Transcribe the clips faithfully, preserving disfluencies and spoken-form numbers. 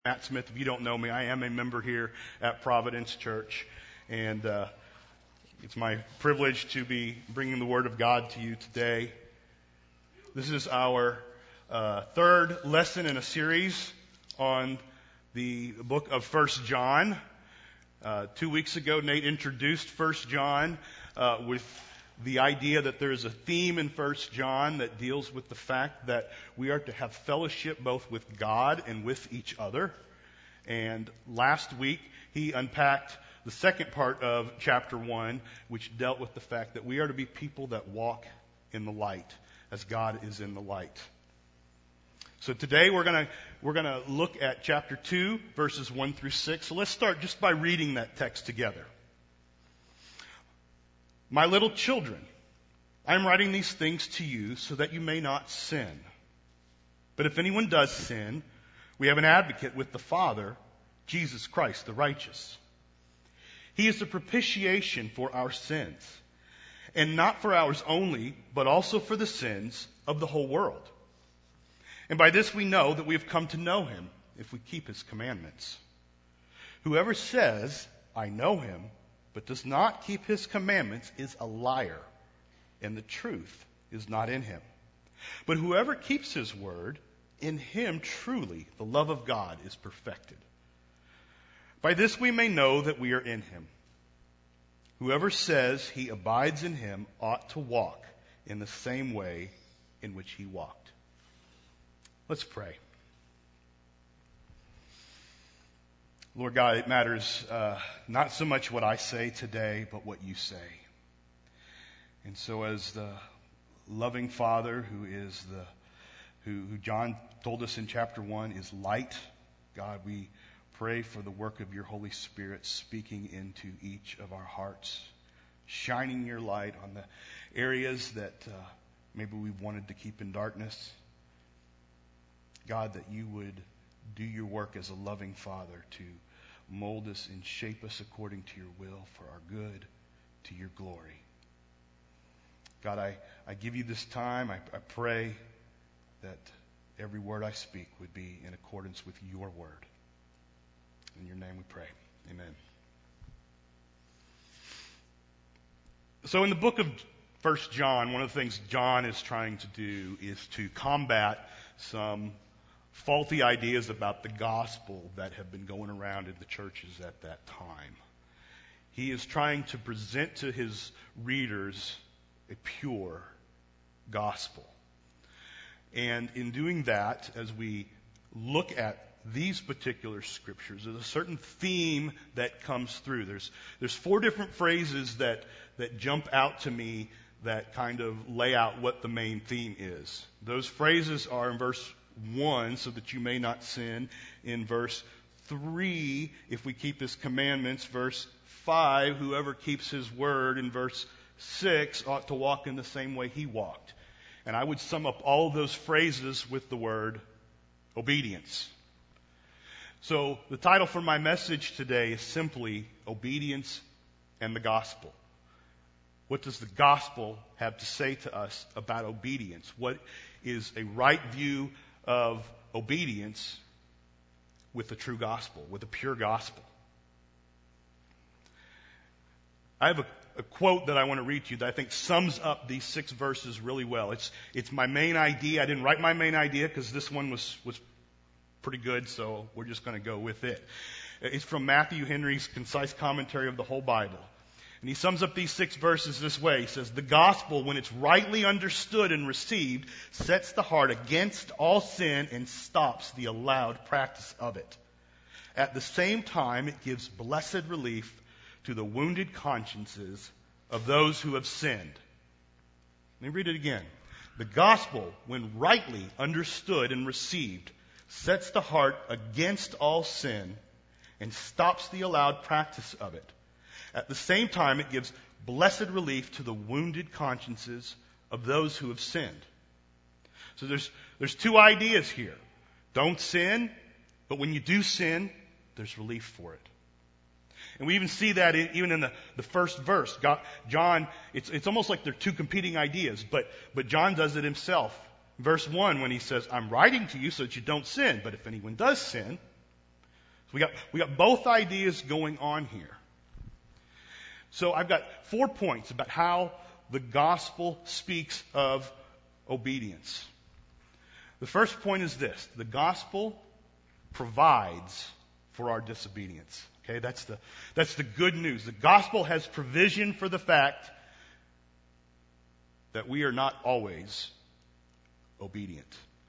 Matt Smith. If you don't know me, I am a member here at Providence Church, and uh, it's my privilege to be bringing the Word of God to you today. This is our uh, third lesson in a series on the book of First John. Uh, two weeks ago, Nate introduced First John uh, with the idea that there is a theme in First John that deals with the fact that we are to have fellowship both with God and with each other. And last week, he unpacked the second part of chapter one, which dealt with the fact that we are to be people that walk in the light, as God is in the light. So today we're gonna we're gonna look at chapter two, verses one through six. So let's start just by reading that text together. My little children, I am writing these things to you so that you may not sin. But if anyone does sin, we have an advocate with the Father, Jesus Christ, the righteous. He is the propitiation for our sins, and not for ours only, but also for the sins of the whole world. And by this we know that we have come to know him, if we keep his commandments. Whoever says, I know him, but does not keep his commandments is a liar, and the truth is not in him. But whoever keeps his word, in him truly the love of God is perfected. By this we may know that we are in him. Whoever says he abides in him ought to walk in the same way in which he walked. Let's pray. Lord God, it matters uh, not so much what I say today, but what you say. And so as the loving Father who is the, who, who John told us in chapter one is light, God, we pray for the work of your Holy Spirit speaking into each of our hearts, shining your light on the areas that uh, maybe we've wanted to keep in darkness. God, that you would do your work as a loving Father to mold us and shape us according to your will for our good, to your glory. God, I, I give you this time. I, I pray that every word I speak would be in accordance with your word. In your name we pray. Amen. So in the book of First John, one of the things John is trying to do is to combat some faulty ideas about the gospel that have been going around in the churches at that time. He is trying to present to his readers a pure gospel. And in doing that, as we look at these particular scriptures, there's a certain theme that comes through. There's there's four different phrases that, that jump out to me that kind of lay out what the main theme is. Those phrases are in verse one, so that you may not sin. In verse three, if we keep his commandments. Verse five, whoever keeps his word. In verse six, ought to walk in the same way he walked. And I would sum up all of those phrases with the word obedience. So the title for my message today is simply Obedience and the Gospel. What does the gospel have to say to us about obedience? What is a right view of obedience with the true gospel, with the pure gospel? I have a, a quote that I want to read to you that I think sums up these six verses really well. It's it's my main idea. I didn't write my main idea because this one was, was pretty good, so we're just going to go with it. It's from Matthew Henry's Concise Commentary of the Whole Bible. And he sums up these six verses this way. He says, the gospel, when it's rightly understood and received, sets the heart against all sin and stops the allowed practice of it. At the same time, it gives blessed relief to the wounded consciences of those who have sinned. Let me read it again. The gospel, when rightly understood and received, sets the heart against all sin and stops the allowed practice of it. At the same time, it gives blessed relief to the wounded consciences of those who have sinned. So there's there's two ideas here. Don't sin, but when you do sin, there's relief for it. And we even see that in, even in the, the first verse. God, John, it's it's almost like they're two competing ideas, but but John does it himself. Verse one, when he says, I'm writing to you so that you don't sin, but if anyone does sin, we got, we got both ideas going on here. So I've got four points about how the gospel speaks of obedience. The first point is this: the gospel provides for our disobedience. Okay, that's the, that's the good news. The gospel has provision for the fact that we are not always obedient.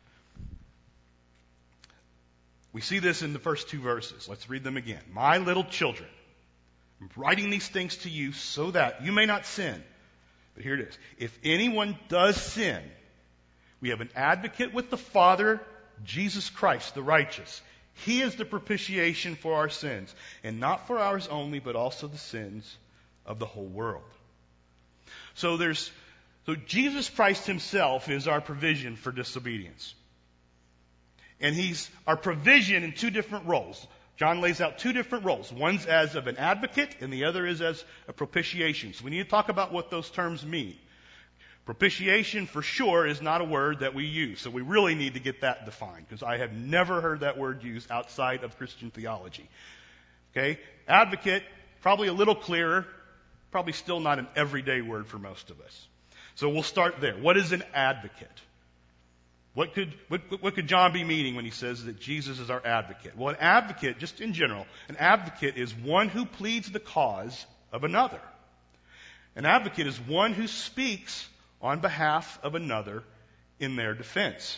We see this in the first two verses. Let's read them again. My little children, I'm writing these things to you so that you may not sin. But here it is. If anyone does sin, we have an advocate with the Father, Jesus Christ, the righteous. He is the propitiation for our sins, and not for ours only, but also the sins of the whole world. So there's, so Jesus Christ himself is our provision for disobedience. And he's our provision in two different roles. John lays out two different roles. One's as of an advocate, and the other is as a propitiation. So we need to talk about what those terms mean. Propitiation, for sure, is not a word that we use. So we really need to get that defined, because I have never heard that word used outside of Christian theology. Okay? Advocate, probably a little clearer, probably still not an everyday word for most of us. So we'll start there. What is an advocate? What could, what, what could John be meaning when he says that Jesus is our advocate? Well, an advocate, just in general, an advocate is one who pleads the cause of another. An advocate is one who speaks on behalf of another in their defense.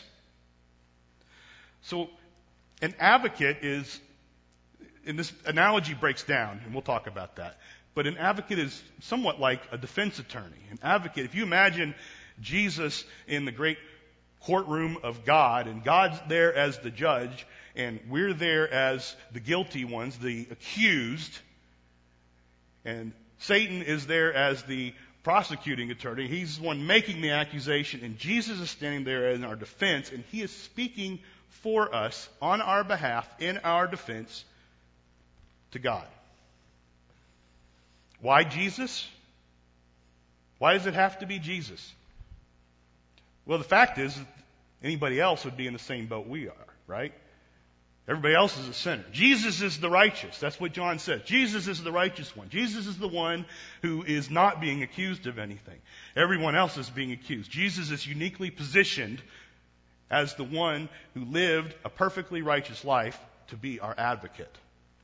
So, an advocate is, and this analogy breaks down, and we'll talk about that, but an advocate is somewhat like a defense attorney. An advocate, if you imagine Jesus in the great courtroom of God, and God's there as the judge, and we're there as the guilty ones, the accused, and Satan is there as the prosecuting attorney. He's the one making the accusation, and Jesus is standing there in our defense, and he is speaking for us on our behalf in our defense to God. Why Jesus? Why does it have to be Jesus? Well, the fact is, anybody else would be in the same boat we are, right? Everybody else is a sinner. Jesus is the righteous. That's what John says. Jesus is the righteous one. Jesus is the one who is not being accused of anything. Everyone else is being accused. Jesus is uniquely positioned as the one who lived a perfectly righteous life to be our advocate.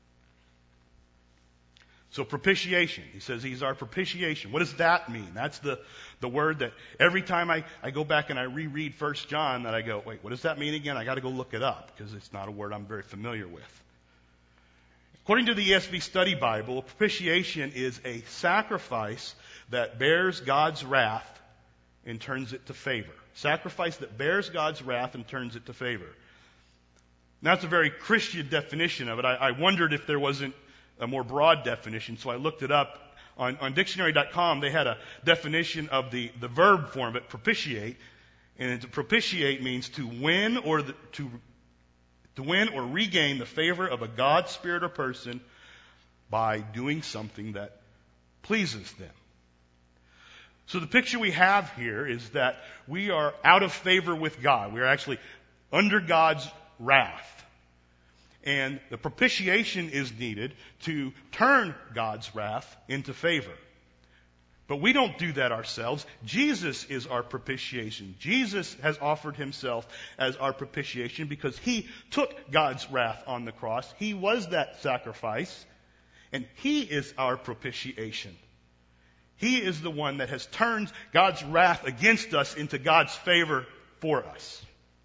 So propitiation, he says he's our propitiation. What does that mean? That's the, the word that every time I, I go back and I reread First John that I go, wait, what does that mean again? I got to go look it up because it's not a word I'm very familiar with. According to the E S V Study Bible, propitiation is a sacrifice that bears God's wrath and turns it to favor. Sacrifice that bears God's wrath and turns it to favor. Now, that's a very Christian definition of it. I, I wondered if there wasn't a more broad definition, so I looked it up. On, on dictionary dot com, they had a definition of the, the verb form of it, propitiate. And to propitiate means to win or the, to, to win or regain the favor of a God, spirit, or person by doing something that pleases them. So the picture we have here is that we are out of favor with God. We are actually under God's wrath. And the propitiation is needed to turn God's wrath into favor. But we don't do that ourselves. Jesus is our propitiation. Jesus has offered himself as our propitiation because he took God's wrath on the cross. He was that sacrifice. And he is our propitiation. He is the one that has turned God's wrath against us into God's favor for us.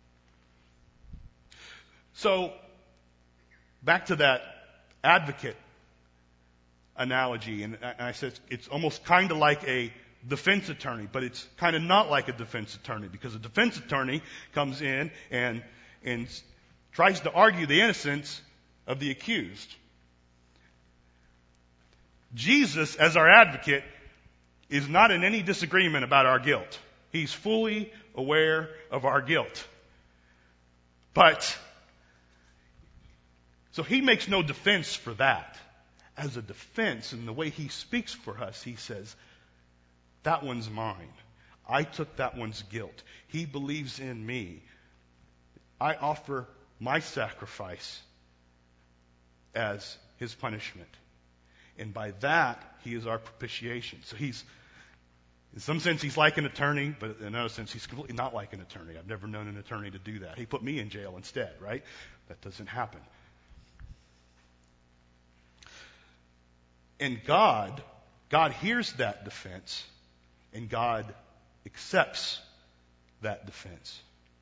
So, back to that advocate analogy, and I said it's almost kind of like a defense attorney, but it's kind of not like a defense attorney because a defense attorney comes in and and tries to argue the innocence of the accused. Jesus, as our advocate, is not in any disagreement about our guilt. He's fully aware of our guilt. But So he makes no defense for that. As a defense, in the way he speaks for us, he says, that one's mine. I took that one's guilt. He believes in me. I offer my sacrifice as his punishment. And by that, he is our propitiation. So he's, in some sense, he's like an attorney, but in another sense, he's completely not like an attorney. I've never known an attorney to do that. He put me in jail instead, right? That doesn't happen. And God, God hears that defense, and God accepts that defense.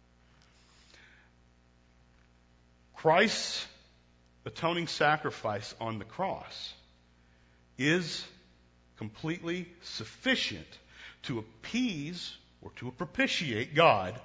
Christ's atoning sacrifice on the cross is completely sufficient to appease or to propitiate God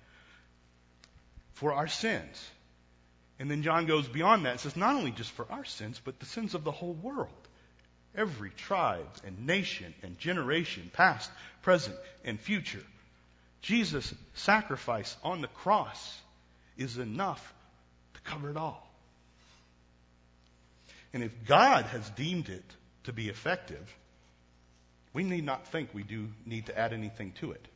for our sins. And then John goes beyond that and says not only just for our sins, but the sins of the whole world. Every tribe and nation and generation, past, present, and future. Jesus' sacrifice on the cross is enough to cover it all. And if God has deemed it to be effective, we need not think we do need to add anything to it.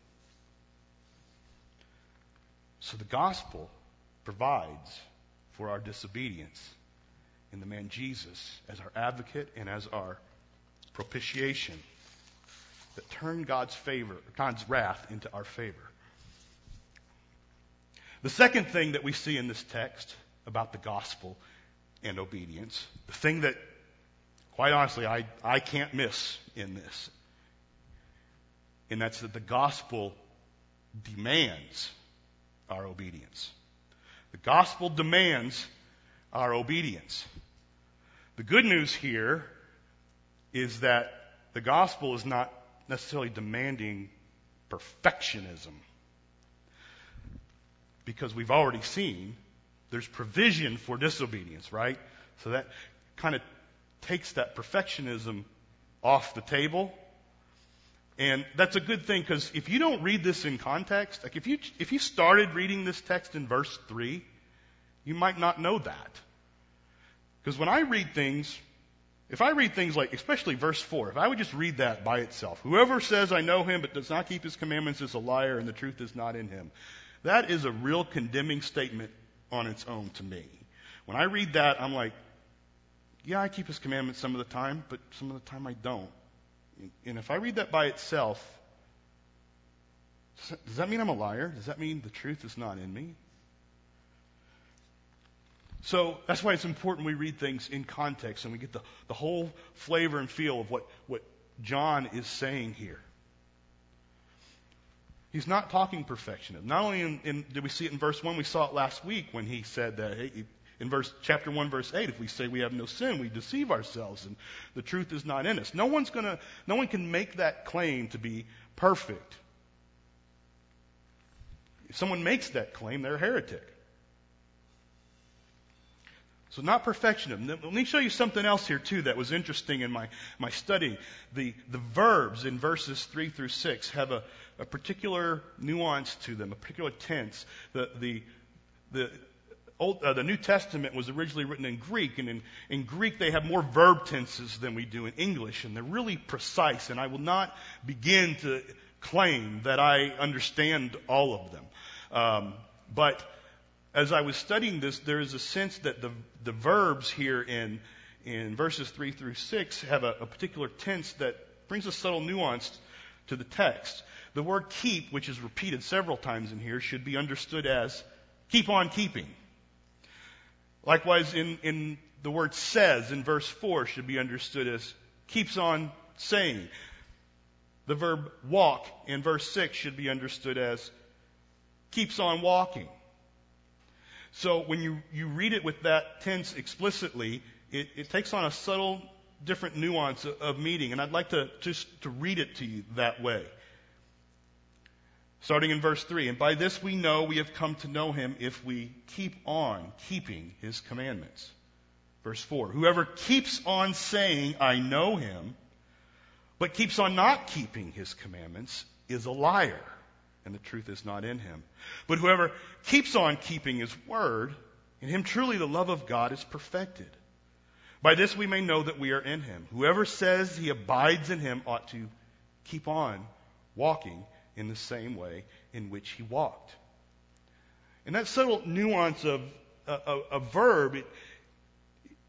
So the gospel provides for our disobedience in the man Jesus as our advocate and as our propitiation that turn God's favor, God's wrath into our favor. The second thing that we see in this text about the gospel and obedience, the thing that, quite honestly, I, I can't miss in this, and that's that the gospel demands our obedience. The gospel demands our obedience. The good news here is that the gospel is not necessarily demanding perfectionism. Because we've already seen there's provision for disobedience, right? So that kind of takes that perfectionism off the table. And that's a good thing, because if you don't read this in context, like if you if you started reading this text in verse three, you might not know that. Because when I read things, if I read things like, especially verse four, if I would just read that by itself, whoever says I know him but does not keep his commandments is a liar and the truth is not in him. That is a real condemning statement on its own to me. When I read that, I'm like, yeah, I keep his commandments some of the time, but some of the time I don't. And if I read that by itself, does that mean I'm a liar? Does that mean the truth is not in me? So that's why it's important we read things in context and we get the, the whole flavor and feel of what, what John is saying here. He's not talking perfectionism. Not only in, in, did we see it in verse one, we saw it last week when he said that, hey, in verse chapter one, verse eight, if we say we have no sin, we deceive ourselves and the truth is not in us. No one's gonna, no one can make that claim to be perfect. If someone makes that claim, they're a heretic. So not perfectionism. Let me show you something else here too that was interesting in my, my study. The, the verbs in verses three through six have a, a particular nuance to them, a particular tense. The, the, the, Old, uh, the New Testament was originally written in Greek, and in, in Greek they have more verb tenses than we do in English, and they're really precise, and I will not begin to claim that I understand all of them. Um, but as I was studying this, there is a sense that the, the verbs here in, in verses three through six have a, a particular tense that brings a subtle nuance to the text. The word keep, which is repeated several times in here, should be understood as keep on keeping. Likewise, in, in the word says in verse four should be understood as keeps on saying. The verb walk in verse six should be understood as keeps on walking. So when you, you read it with that tense explicitly, it, it takes on a subtle, different nuance of, of meaning. And I'd like to just to read it to you that way. Starting in verse three, and by this we know we have come to know him if we keep on keeping his commandments. Verse four, whoever keeps on saying, I know him, but keeps on not keeping his commandments is a liar, and the truth is not in him. But whoever keeps on keeping his word, in him truly the love of God is perfected. By this we may know that we are in him. Whoever says he abides in him ought to keep on walking in the same way in which he walked. And that subtle nuance of a, a, a verb, it,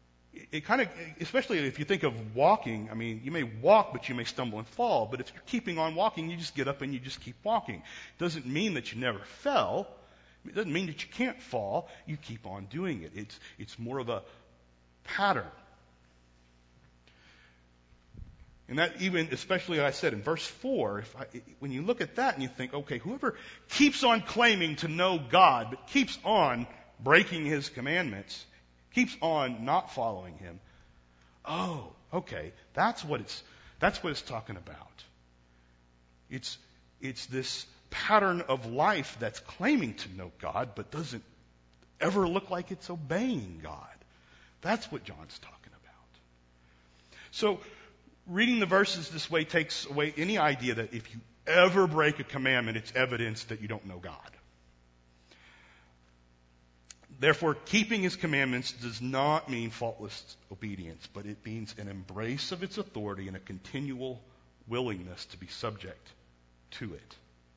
it kind of, especially if you think of walking, I mean, you may walk, but you may stumble and fall. But if you're keeping on walking, you just get up and you just keep walking. It doesn't mean that you never fell. It doesn't mean that you can't fall. You keep on doing it. It's, it's more of a pattern. And that even, especially like I said in verse four, if I, when you look at that and you think, okay, whoever keeps on claiming to know God, but keeps on breaking His commandments, keeps on not following Him, oh, okay, that's what it's, that's what it's talking about. It's, it's this pattern of life that's claiming to know God, but doesn't ever look like it's obeying God. That's what John's talking about. So, reading the verses this way takes away any idea that if you ever break a commandment, it's evidence that you don't know God. Therefore, keeping His commandments does not mean faultless obedience, but it means an embrace of its authority and a continual willingness to be subject to it.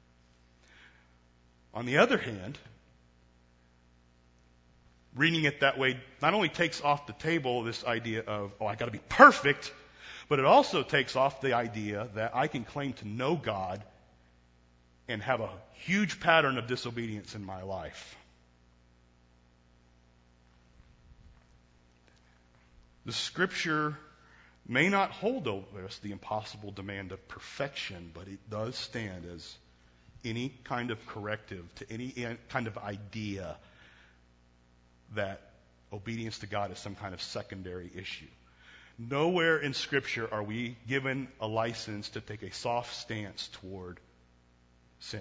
On the other hand, reading it that way not only takes off the table this idea of, oh, I got to be perfect, but it also takes off the idea that I can claim to know God and have a huge pattern of disobedience in my life. The Scripture may not hold over us the impossible demand of perfection, but it does stand as any kind of corrective to any kind of idea that obedience to God is some kind of secondary issue. Nowhere in Scripture are we given a license to take a soft stance toward sin.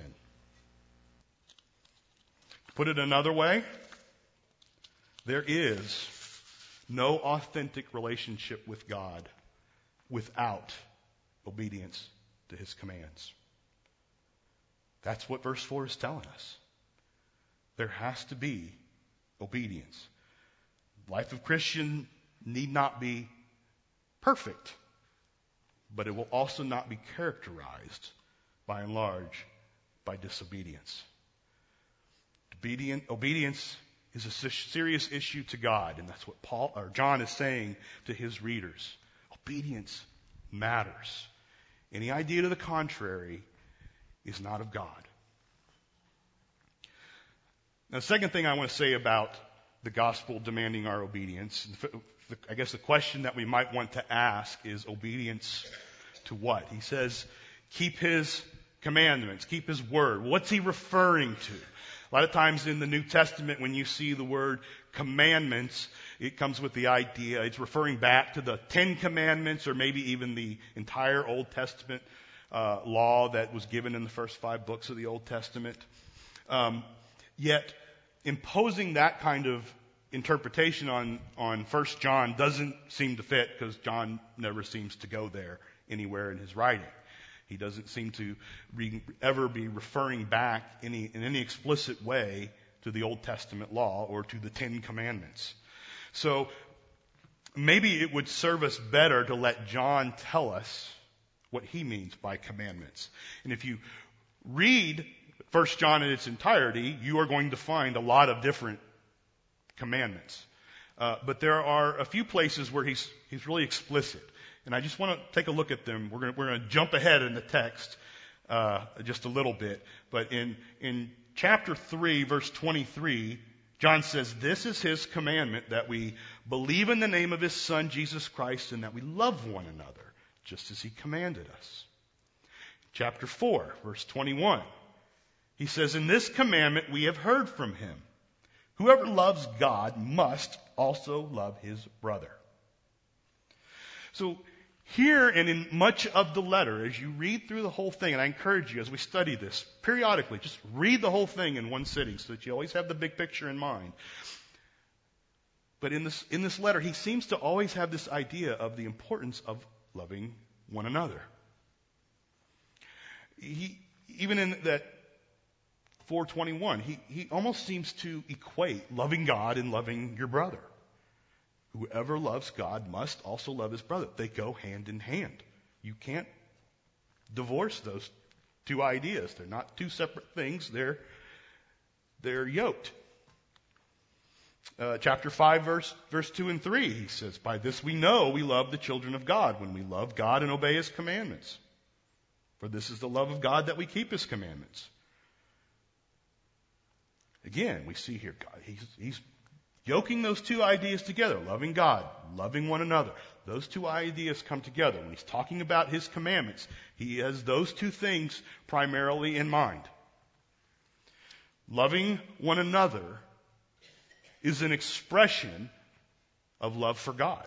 To put it another way, there is no authentic relationship with God without obedience to His commands. That's what verse four is telling us. There has to be obedience. Life of Christian need not be perfect, but it will also not be characterized, by and large, by disobedience. Obedient, obedience is a serious issue to God, and that's what Paul or John is saying to his readers. Obedience matters. Any idea to the contrary is not of God. Now, the second thing I want to say about the gospel demanding our obedience, I guess the question that we might want to ask is obedience to what? He says, keep His commandments, keep His word. What's He referring to? A lot of times in the New Testament, when you see the word commandments, it comes with the idea, it's referring back to the Ten Commandments or maybe even the entire Old Testament uh, law that was given in the first five books of the Old Testament. Um, yet, imposing that kind of interpretation on, on First John doesn't seem to fit, because John never seems to go there anywhere in his writing. He doesn't seem to re, ever be referring back any, in any explicit way to the Old Testament law or to the Ten Commandments. So maybe it would serve us better to let John tell us what he means by commandments. And if you read First John in its entirety, you are going to find a lot of different commandments. Uh, but there are a few places where he's he's really explicit. And I just want to take a look at them. We're going to, we're going to jump ahead in the text uh, just a little bit. But in, in chapter three, verse twenty-three, John says, this is His commandment, that we believe in the name of His Son, Jesus Christ, and that we love one another, just as He commanded us. Chapter four, verse twenty-one, he says, in this commandment we have heard from Him. Whoever loves God must also love his brother. So, here and in much of the letter, as you read through the whole thing, and I encourage you as we study this periodically, just read the whole thing in one sitting so that you always have the big picture in mind. But in this, in this letter, he seems to always have this idea of the importance of loving one another. He, even in that four twenty-one, he, he almost seems to equate loving God and loving your brother. Whoever loves God must also love his brother. They go hand in hand. You can't divorce those two ideas. They're not two separate things. They're, they're yoked. Uh, chapter five, verse, verse two and three, he says, by this we know we love the children of God, when we love God and obey His commandments. For this is the love of God, that we keep His commandments. Again, we see here, God, he's, he's yoking those two ideas together, loving God, loving one another. Those two ideas come together. When he's talking about His commandments, he has those two things primarily in mind. Loving one another is an expression of love for God.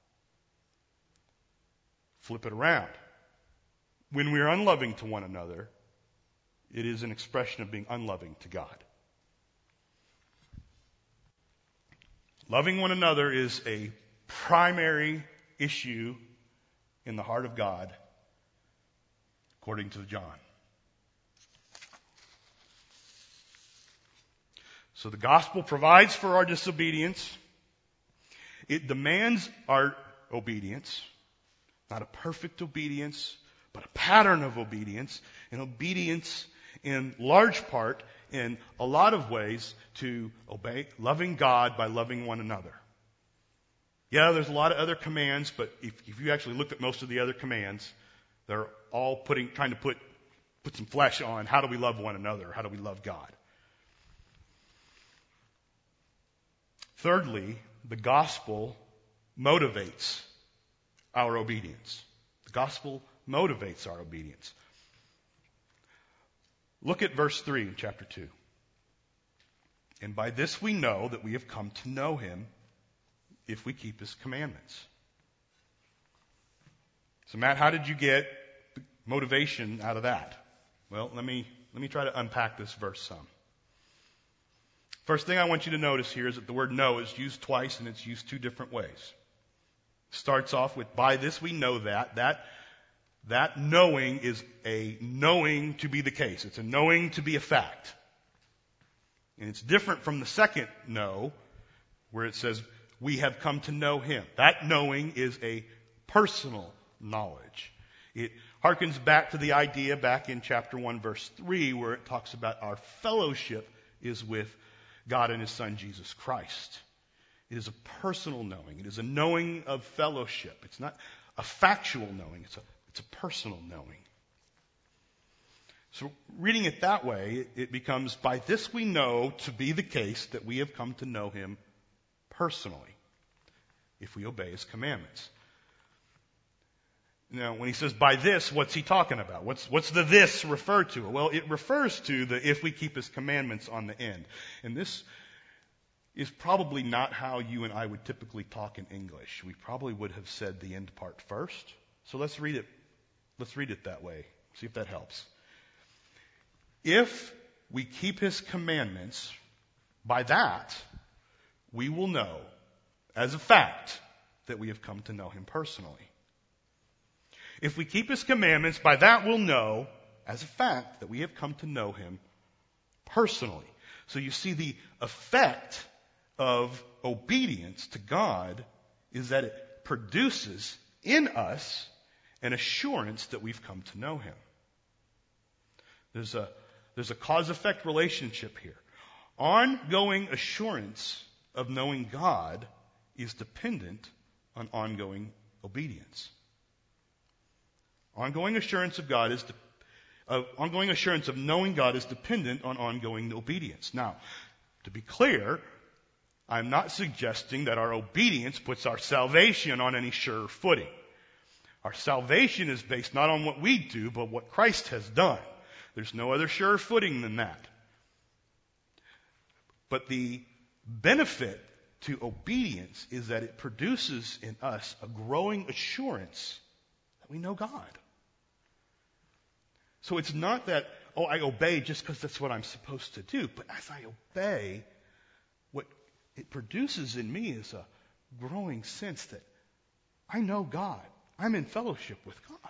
Flip it around. When we are unloving to one another, it is an expression of being unloving to God. Loving one another is a primary issue in the heart of God, according to John. So the gospel provides for our disobedience. It demands our obedience. Not a perfect obedience, but a pattern of obedience. And obedience in large part, in a lot of ways, to obey, loving God by loving one another. Yeah, there's a lot of other commands, but if, if you actually look at most of the other commands, they're all putting, trying to put, put some flesh on how do we love one another, how do we love God. Thirdly, the gospel motivates our obedience. The gospel motivates our obedience. Look at verse three in chapter two. And by this we know that we have come to know Him, if we keep His commandments. So Matt, how did you get the motivation out of that? Well, let me, let me try to unpack this verse some. First thing I want you to notice here is that the word know is used twice, and it's used two different ways. Starts off with, by this we know that. That, that knowing is a knowing to be the case. It's a knowing to be a fact. And it's different from the second know, where it says, we have come to know Him. That knowing is a personal knowledge. It harkens back to the idea back in chapter one, verse three, where it talks about our fellowship is with God and His Son, Jesus Christ. It is a personal knowing. It is a knowing of fellowship. It's not a factual knowing. It's a, it's a personal knowing. So reading it that way, it, it becomes, by this we know to be the case that we have come to know Him personally, if we obey His commandments. Now, when he says by this, what's he talking about? What's, what's the this refer to? Well, it refers to the if we keep His commandments on the end. And this is probably not how you and I would typically talk in English. We probably would have said the end part first. So let's read it. Let's read it that way. See if that helps. If we keep His commandments, by that, we will know as a fact that we have come to know Him personally. If we keep His commandments, by that we'll know as a fact that we have come to know Him personally. So you see, the effect of obedience to God is that it produces in us an assurance that we've come to know Him. There's a, there's a cause-effect relationship here. Ongoing assurance of knowing God is dependent on ongoing obedience. Ongoing assurance of God is de- uh, ongoing assurance of knowing God is dependent on ongoing obedience. Now, to be clear, I'm not suggesting that our obedience puts our salvation on any sure footing. Our salvation is based not on what we do, but what Christ has done. There's no other sure footing than that. But the benefit to obedience is that it produces in us a growing assurance that we know God. So it's not that, oh, I obey just because that's what I'm supposed to do. But as I obey, what it produces in me is a growing sense that I know God. I'm in fellowship with God.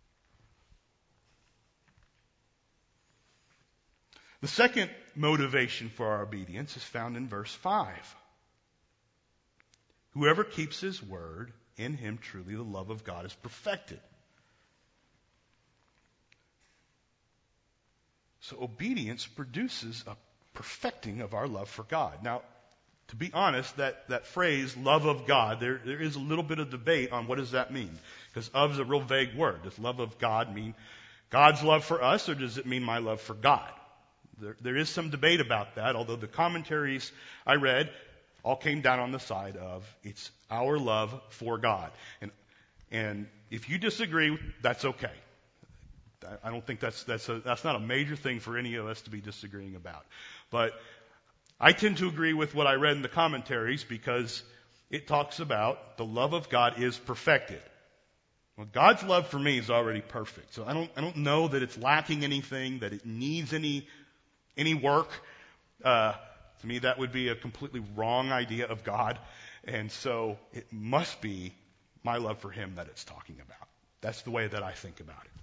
The second motivation for our obedience is found in verse five. Whoever keeps His word, in him truly the love of God is perfected. So obedience produces a perfecting of our love for God. Now, To be honest, that, that phrase, love of God, there, there is a little bit of debate on what does that mean. Because of is a real vague word. Does love of God mean God's love for us, or does it mean my love for God? There, there is some debate about that, although the commentaries I read all came down on the side of it's our love for God. And, and if you disagree, that's okay. I don't think that's, that's, a, that's not a major thing for any of us to be disagreeing about. But I tend to agree with what I read in the commentaries because it talks about the love of God is perfected. Well, God's love for me is already perfect. So I don't, I don't know that it's lacking anything, that it needs any, any work. Uh, to me, that would be a completely wrong idea of God. And so it must be my love for Him that it's talking about. That's the way that I think about it.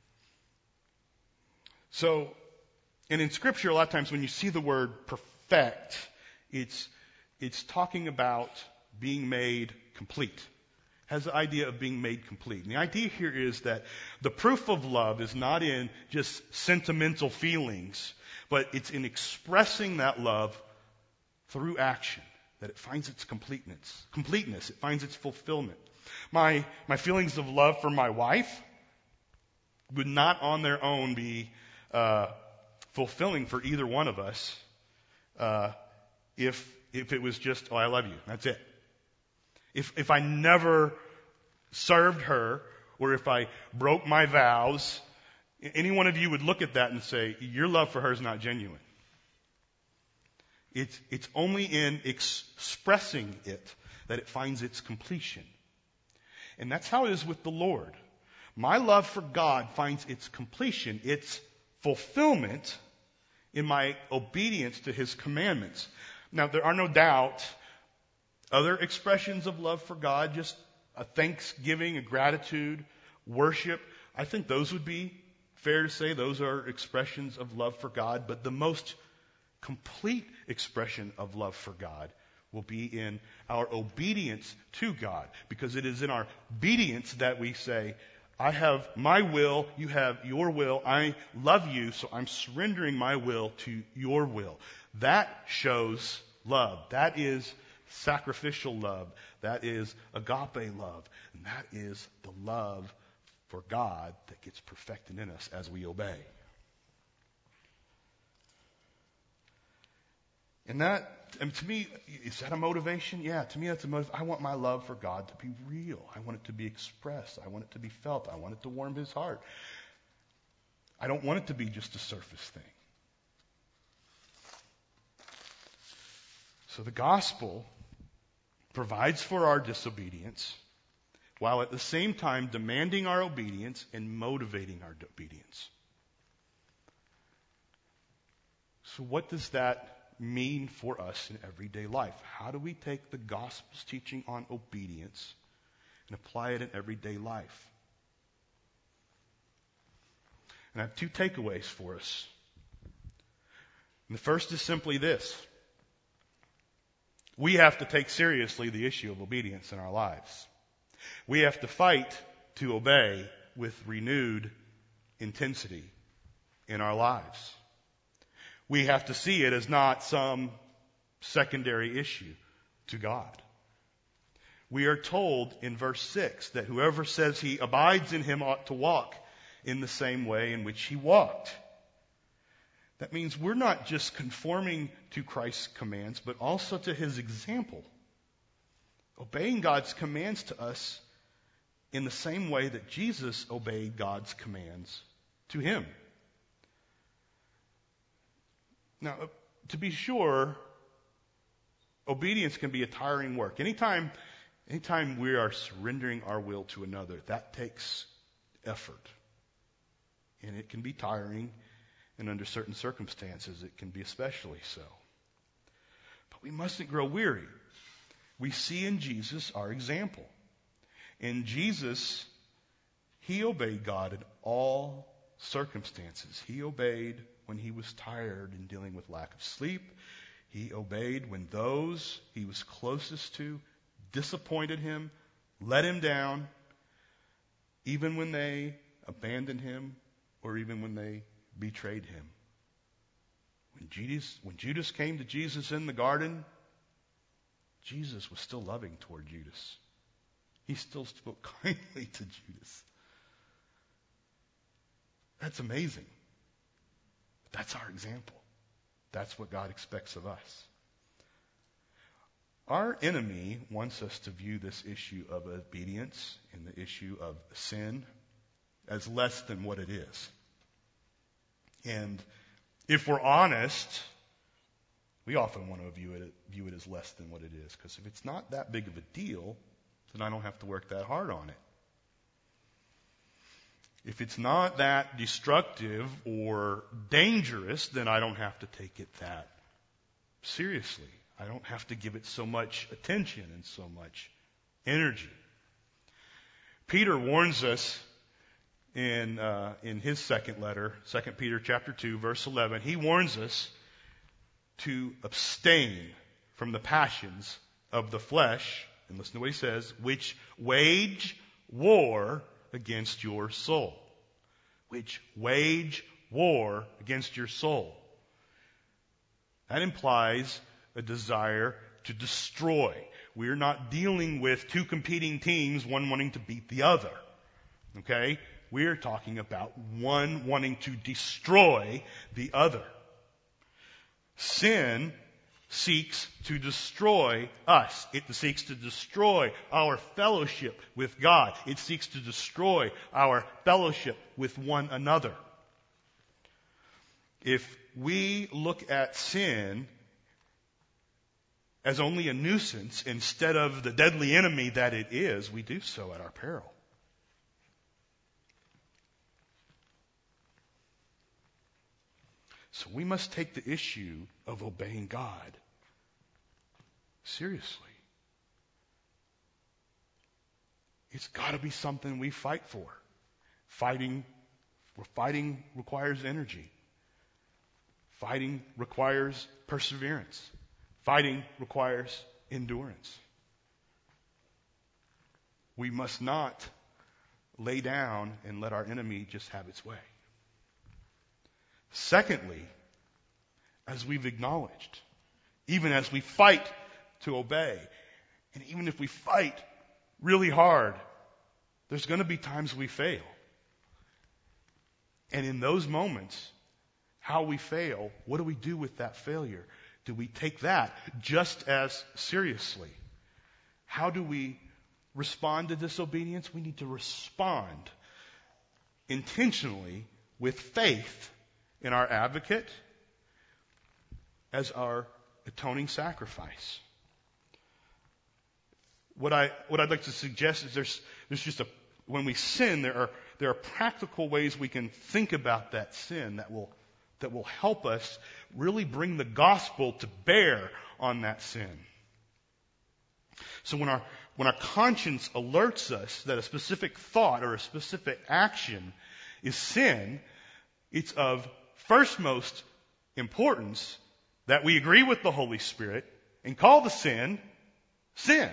So, and in Scripture, a lot of times when you see the word perfect, it's, it's talking about being made complete. It has the idea of being made complete. And the idea here is that the proof of love is not in just sentimental feelings, but it's in expressing that love through action, that it finds its completeness. Completeness, it finds its fulfillment. My, my feelings of love for my wife would not on their own be uh, fulfilling for either one of us uh, if if it was just, oh, I love you, that's it. If if I never served her, or if I broke my vows, any one of you would look at that and say, your love for her is not genuine. It's it's only in expressing it that it finds its completion. And that's how it is with the Lord. My love for God finds its completion, its fulfillment in my obedience to His commandments. Now, there are no doubt other expressions of love for God, just a thanksgiving, a gratitude, worship. I think those would be fair to say. Those are expressions of love for God. But the most complete expression of love for God will be in our obedience to God. Because it is in our obedience that we say, I have my will, you have your will, I love you, so I'm surrendering my will to your will. That shows love. That is sacrificial love. That is agape love. And that is the love for God that gets perfected in us as we obey. And that, and to me, is that a motivation? Yeah, to me that's a motivation. I want my love for God to be real. I want it to be expressed. I want it to be felt. I want it to warm His heart. I don't want it to be just a surface thing. So the gospel provides for our disobedience, while at the same time demanding our obedience and motivating our obedience. So what does that mean for us in everyday life? How do we take the gospel's teaching on obedience and apply it in everyday life? And I have two takeaways for us. And the first is simply this. We have to take seriously the issue of obedience in our lives. We have to fight to obey with renewed intensity in our lives. We have to see it as not some secondary issue to God. We are told in verse six that whoever says he abides in Him ought to walk in the same way in which He walked. That means we're not just conforming to Christ's commands, but also to His example. Obeying God's commands to us in the same way that Jesus obeyed God's commands to Him. Now, to be sure, obedience can be a tiring work. Anytime, anytime we are surrendering our will to another, that takes effort. And it can be tiring, and under certain circumstances, it can be especially so. But we mustn't grow weary. We see in Jesus our example. In Jesus, He obeyed God in all circumstances. He obeyed when He was tired and dealing with lack of sleep. He obeyed when those He was closest to disappointed Him, let Him down, even when they abandoned Him or even when they betrayed Him. When Judas, when Judas came to Jesus in the garden Jesus was still loving toward Judas. He still spoke kindly to Judas. That's amazing. That's our example. That's what God expects of us. Our enemy wants us to view this issue of obedience and the issue of sin as less than what it is. And if we're honest, we often want to view it, view it as less than what it is. Because if it's not that big of a deal, then I don't have to work that hard on it. If it's not that destructive or dangerous, then I don't have to take it that seriously. I don't have to give it so much attention and so much energy. Peter warns us in uh, in his second letter, Second Peter chapter two, verse eleven. He warns us to abstain from the passions of the flesh, and listen to what he says, which wage war against your soul. Which wage war against your soul. That implies a desire to destroy. We're not dealing with two competing teams, one wanting to beat the other. Okay? We're talking about one wanting to destroy the other. Sin seeks to destroy us. It seeks to destroy our fellowship with God. It seeks to destroy our fellowship with one another. If we look at sin as only a nuisance instead of the deadly enemy that it is, we do so at our peril. So we must take the issue of obeying God seriously. It's got to be something we fight for. Fighting, fighting requires energy. Fighting requires perseverance. Fighting requires endurance. We must not lay down and let our enemy just have its way. Secondly, as we've acknowledged, even as we fight to obey, and even if we fight really hard, there's going to be times we fail. And in those moments, how we fail, what do we do with that failure? Do we take that just as seriously? How do we respond to disobedience? We need to respond intentionally with faith in our advocate as our atoning sacrifice. What I what I'd like to suggest is there's there's just a when we sin there are there are practical ways we can think about that sin that will that will help us really bring the gospel to bear on that sin. So when our when our conscience alerts us that a specific thought or a specific action is sin, it's of firstmost importance that we agree with the Holy Spirit and call the sin, sin.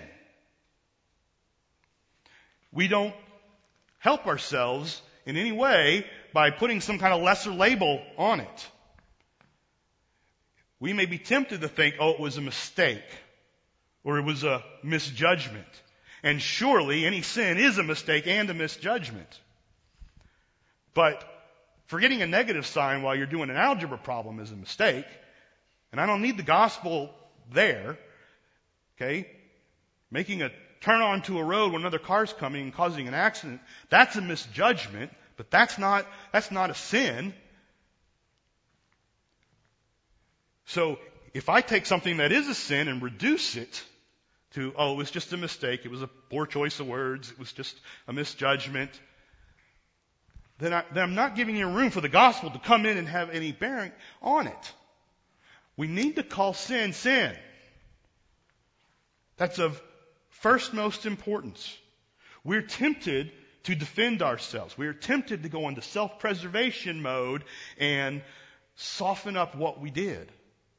We don't help ourselves in any way by putting some kind of lesser label on it. We may be tempted to think, oh, it was a mistake, or it was a misjudgment. And surely any sin is a mistake and a misjudgment. But forgetting a negative sign while you're doing an algebra problem is a mistake. And I don't need the gospel there. Okay? Making a turn onto a road when another car's coming and causing an accident, that's a misjudgment, but that's not, that's not a sin. So if I take something that is a sin and reduce it to, oh, it was just a mistake, it was a poor choice of words, it was just a misjudgment, then, I, then I'm not giving you room for the gospel to come in and have any bearing on it. We need to call sin, sin. That's of first most importance. We're tempted to defend ourselves. We're tempted to go into self-preservation mode and soften up what we did.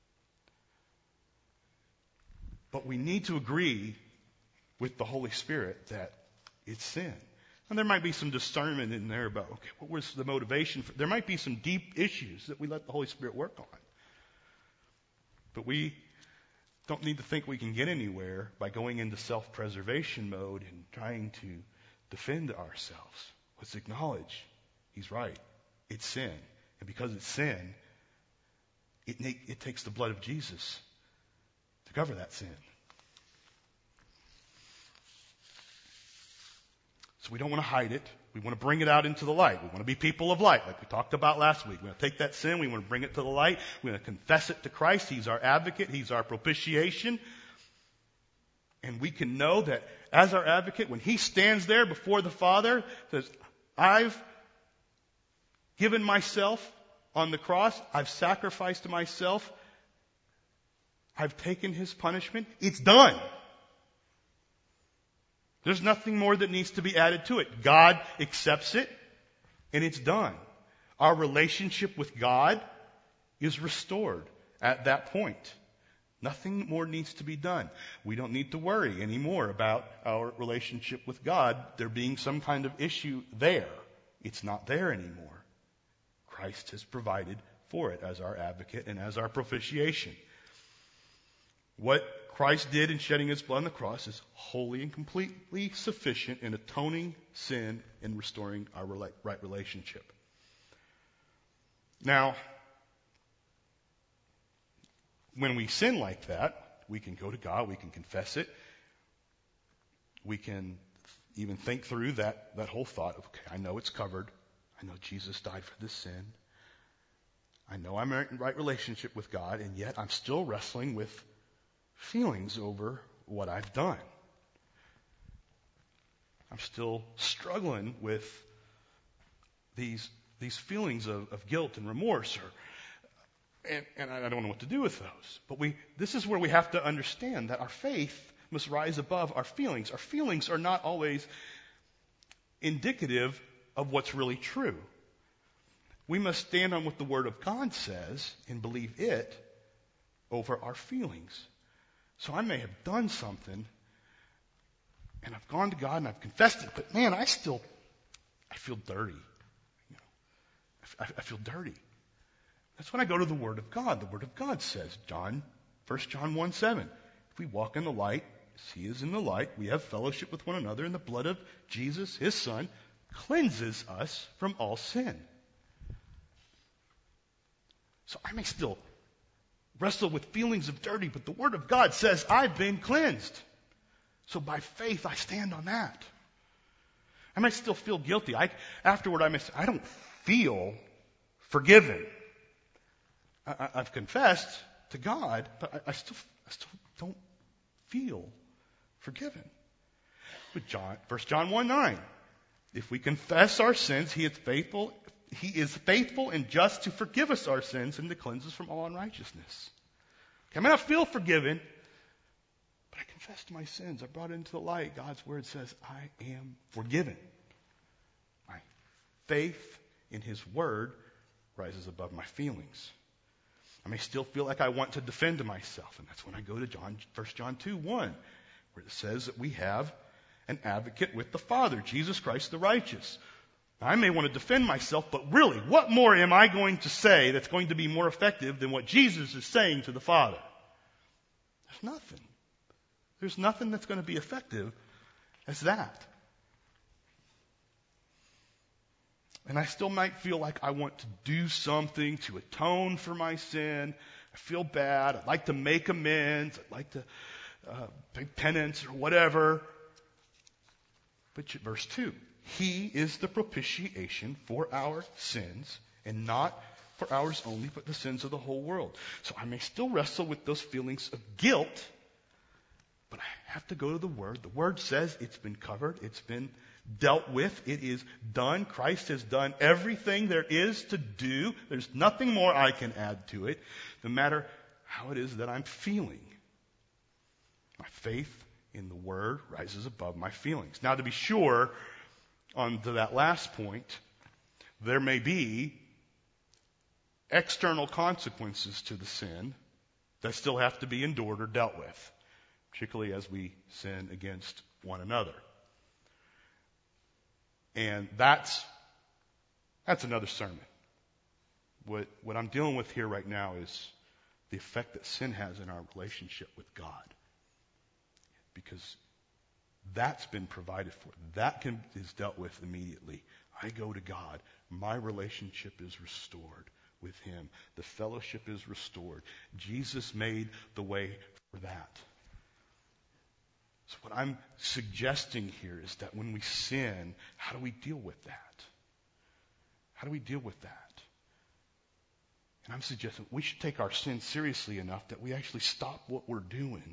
But we need to agree with the Holy Spirit that it's sin. And there might be some discernment in there about, okay, what was the motivation for, there might be some deep issues that we let the Holy Spirit work on. But we don't need to think we can get anywhere by going into self-preservation mode and trying to defend ourselves. Let's acknowledge he's right. It's sin. And because it's sin, it, it takes the blood of Jesus to cover that sin. So we don't want to hide it. We want to bring it out into the light. We want to be people of light, like we talked about last week. We want to take that sin. We want to bring it to the light. We want to confess it to Christ. He's our advocate. He's our propitiation. And we can know that as our advocate, when he stands there before the Father, says, I've given myself on the cross. I've sacrificed myself. I've taken his punishment. It's done. There's nothing more that needs to be added to it. God accepts it, and it's done. Our relationship with God is restored at that point. Nothing more needs to be done. We don't need to worry anymore about our relationship with God, there being some kind of issue there. It's not there anymore. Christ has provided for it as our advocate and as our propitiation. What Christ did in shedding his blood on the cross is wholly and completely sufficient in atoning sin and restoring our right relationship. Now, when we sin like that, we can go to God, we can confess it, we can even think through that, that whole thought of, okay, I know it's covered, I know Jesus died for this sin, I know I'm in right relationship with God, and yet I'm still wrestling with feelings over what I've done. I'm still struggling with these these feelings of, of guilt and remorse, or and, and I don't know what to do with those. But we this is where we have to understand that our faith must rise above our feelings. Our feelings are not always indicative of what's really true. We must stand on what the Word of God says and believe it over our feelings. So I may have done something, and I've gone to God and I've confessed it, but man, I still, I feel dirty. You know, I, I feel dirty. That's when I go to the Word of God. The Word of God says, John, First John one seven, if we walk in the light, as he is in the light, we have fellowship with one another, and the blood of Jesus, his Son, cleanses us from all sin. So I may still wrestle with feelings of dirty, but the Word of God says I've been cleansed. So by faith, I stand on that. I might still feel guilty. I, afterward, I may say, I don't feel forgiven. I, I, I've confessed to God, but I, I still, I still don't feel forgiven. But John, First John one nine, if we confess our sins, He is faithful. He is faithful and just to forgive us our sins and to cleanse us from all unrighteousness. Okay, I may not feel forgiven, but I confessed my sins. I brought it into the light. God's Word says, I am forgiven. My faith in His Word rises above my feelings. I may still feel like I want to defend myself, and that's when I go to John, First John two one, where it says that we have an advocate with the Father, Jesus Christ the righteous. I may want to defend myself, but really, what more am I going to say that's going to be more effective than what Jesus is saying to the Father? There's nothing. There's nothing that's going to be effective as that. And I still might feel like I want to do something to atone for my sin. I feel bad. I'd like to make amends. I'd like to uh, make penance or whatever. But verse two. He is the propitiation for our sins, and not for ours only, but the sins of the whole world. So I may still wrestle with those feelings of guilt, but I have to go to the Word. The Word says it's been covered, it's been dealt with, it is done. Christ has done everything there is to do. There's nothing more I can add to it, no matter how it is that I'm feeling. My faith in the Word rises above my feelings. Now, to be sure, on to that last point, there may be external consequences to the sin that still have to be endured or dealt with, particularly as we sin against one another. And that's that's another sermon. What what I'm dealing with here right now is the effect that sin has in our relationship with God. Because that's been provided for. That can, is dealt with immediately. I go to God. My relationship is restored with Him. The fellowship is restored. Jesus made the way for that. So what I'm suggesting here is that when we sin, how do we deal with that? How do we deal with that? And I'm suggesting we should take our sin seriously enough that we actually stop what we're doing.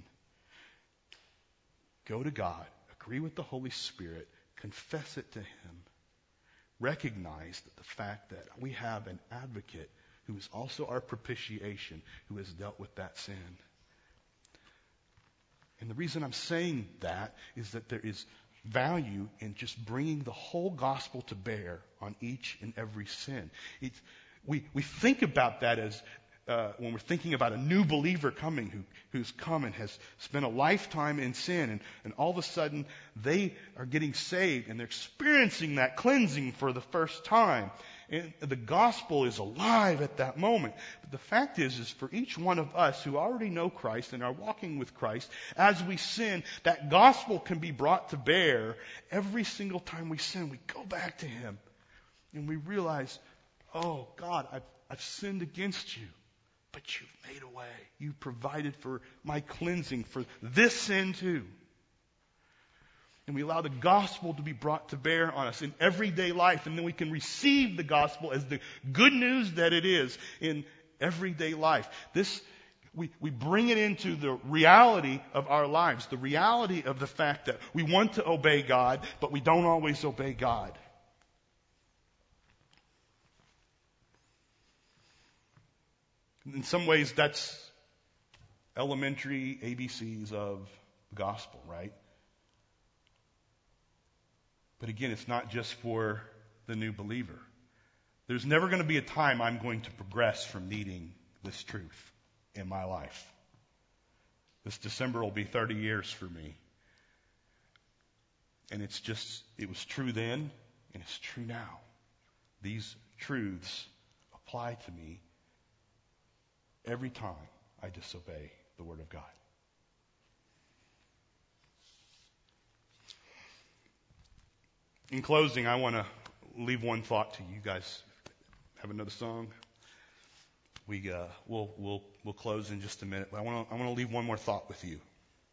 Go to God, agree with the Holy Spirit, confess it to Him. Recognize that the fact that we have an advocate who is also our propitiation, who has dealt with that sin. And the reason I'm saying that is that there is value in just bringing the whole gospel to bear on each and every sin. It's, we, we think about that as uh, when we're thinking about a new believer coming who, who's come and has spent a lifetime in sin, and, and all of a sudden they are getting saved and they're experiencing that cleansing for the first time. And the gospel is alive at that moment. But the fact is, is for each one of us who already know Christ and are walking with Christ, as we sin, that gospel can be brought to bear every single time we sin. We go back to Him and we realize, oh God, I've, I've sinned against you, but you've made a way. You provided for my cleansing for this sin too. And we allow the gospel to be brought to bear on us in everyday life. And then we can receive the gospel as the good news that it is in everyday life. This, we, we bring it into the reality of our lives. The reality of the fact that we want to obey God, but we don't always obey God. In some ways, that's elementary A B Cs of the gospel, right? But again, it's not just for the new believer. There's never going to be a time I'm going to progress from needing this truth in my life. This December will be thirty years for me. And it's just, it was true then, and it's true now. These truths apply to me every time I disobey the Word of God. In closing, I want to leave one thought to you. You guys have another song? We uh, we'll we'll we'll close in just a minute, but I want to I want to leave one more thought with you.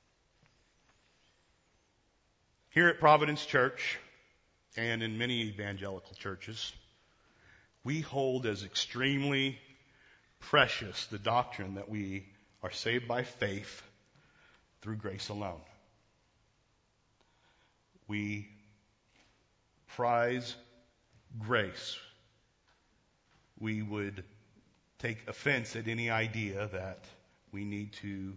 Here at Providence Church, and in many evangelical churches, we hold as extremely precious the doctrine that we are saved by faith through grace alone. We prize grace. We would take offense at any idea that we need to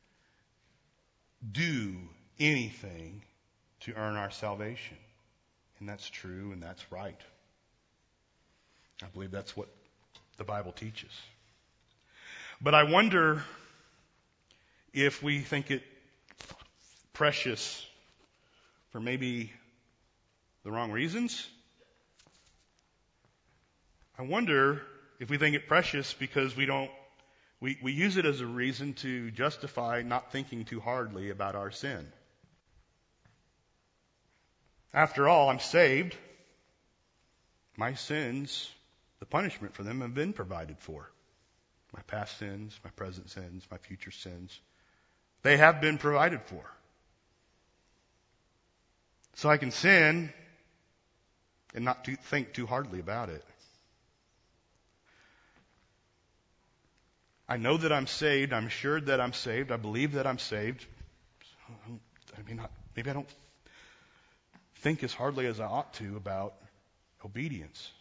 do anything to earn our salvation. And that's true and that's right. I believe that's what the Bible teaches. But I wonder if we think it precious for maybe the wrong reasons. I wonder if we think it precious because we don't, we, we use it as a reason to justify not thinking too hardly about our sin. After all, I'm saved. My sins, the punishment for them have been provided for. My past sins, my present sins, my future sins, they have been provided for. So I can sin and not to think too hardly about it. I know that I'm saved. I'm assured that I'm saved. I believe that I'm saved. I mean, maybe I don't think as hardly as I ought to about obedience.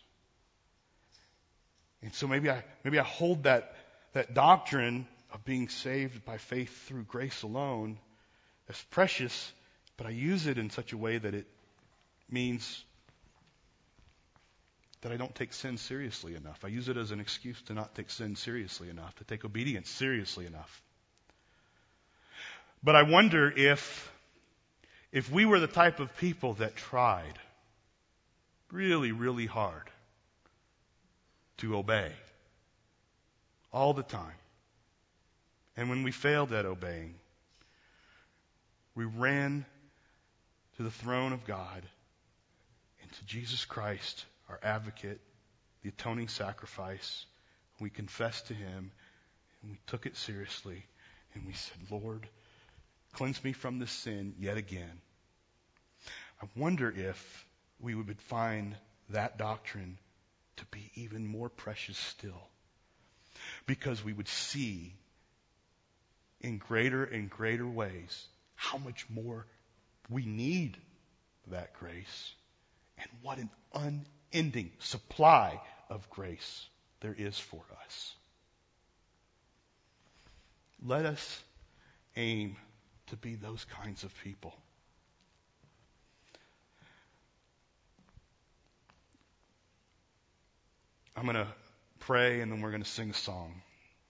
And so maybe I maybe I hold that that doctrine of being saved by faith through grace alone as precious, but I use it in such a way that it means that I don't take sin seriously enough. I use it as an excuse to not take sin seriously enough, to take obedience seriously enough. But I wonder if if we were the type of people that tried really, really hard to obey all the time, And when we failed at obeying, we ran to the throne of God and to Jesus Christ, our advocate, the atoning sacrifice. We confessed to him and we took it seriously and we said, Lord, cleanse me from this sin yet again. I wonder if we would find that doctrine to be even more precious still, because we would see in greater and greater ways how much more we need that grace and what an unending supply of grace there is for us. Let us aim to be those kinds of people. I'm going to pray and then we're going to sing a song.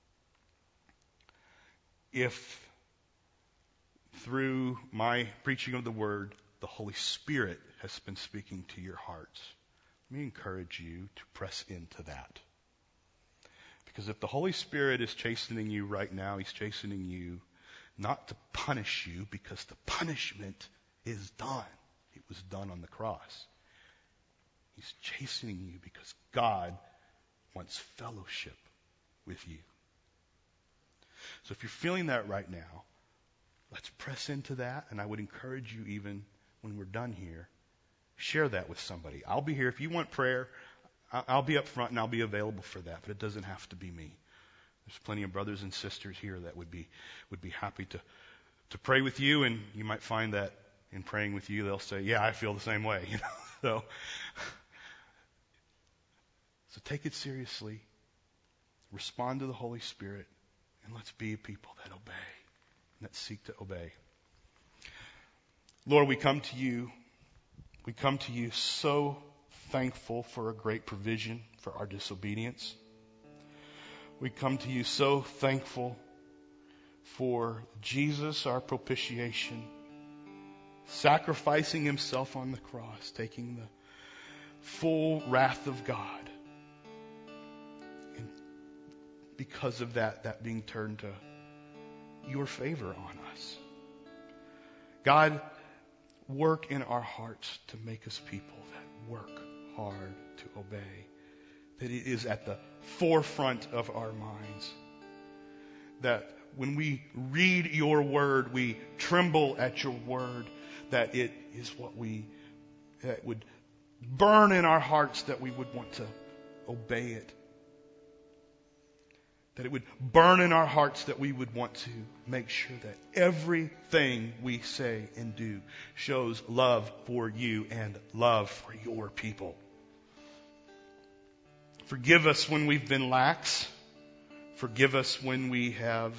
If through my preaching of the word, the Holy Spirit has been speaking to your hearts, let me encourage you to press into that. Because if the Holy Spirit is chastening you right now, he's chastening you not to punish you, because the punishment is done. It was done on the cross. He's chastening you because God wants fellowship with you. So if you're feeling that right now, let's press into that. And I would encourage you, even when we're done here, share that with somebody. I'll be here. If you want prayer, I'll be up front and I'll be available for that. But it doesn't have to be me. There's plenty of brothers and sisters here that would be would be happy to, to pray with you. And you might find that in praying with you, they'll say, yeah, I feel the same way. You know, so, so take it seriously. Respond to the Holy Spirit. And let's be a people that obey, and that seek to obey. Lord, we come to you. We come to you so thankful for a great provision for our disobedience. We come to you so thankful for Jesus, our propitiation, sacrificing himself on the cross, taking the full wrath of God. Because of that, that being turned to your favor on us. God, work in our hearts to make us people that work hard to obey. That it is at the forefront of our minds. That when we read your word, we tremble at your word. That it is what we, that would burn in our hearts, that we would want to obey it. That it would burn in our hearts, that we would want to make sure that everything we say and do shows love for you and love for your people. Forgive us when we've been lax. Forgive us when we have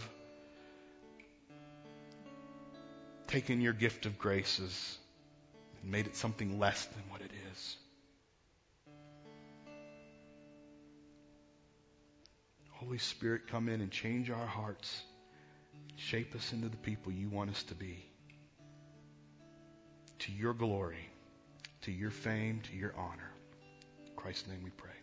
taken your gift of graces and made it something less than what it is. Holy Spirit, come in and change our hearts. Shape us into the people you want us to be. To your glory, to your fame, to your honor. In Christ's name we pray.